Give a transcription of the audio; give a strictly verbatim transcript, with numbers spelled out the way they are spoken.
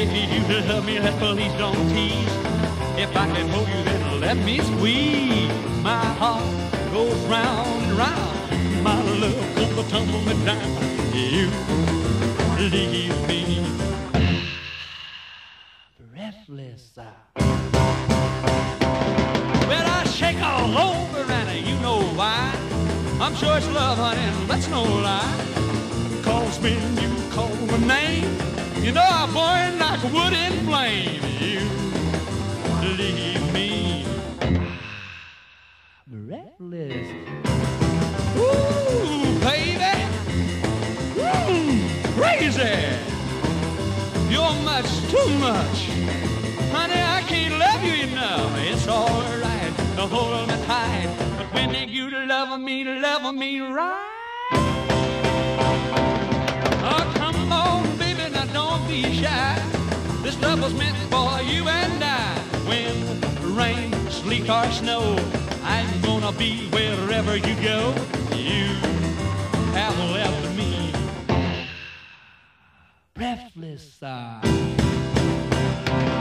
If you love me, please don't tease. If I can hold you, then let me squeeze. My heart goes round and round. My love comes to tumble me down. You leave me breathless. Well, I shake all over, and you know why. I'm sure it's love, honey, and that's no lie. Cause when you call my name, you know I burn like wood in flame. You leave me breathless. Ooh, baby, ooh, crazy. You're much too much, honey. I can't love you enough. It's all right to hold me tight, but when you love me, love me right. Oh, come on, baby, now don't be shy. This love was meant for you and I. When rain, sleet, or snow, I'm gonna be wherever you go. You have left me breathless. Uh.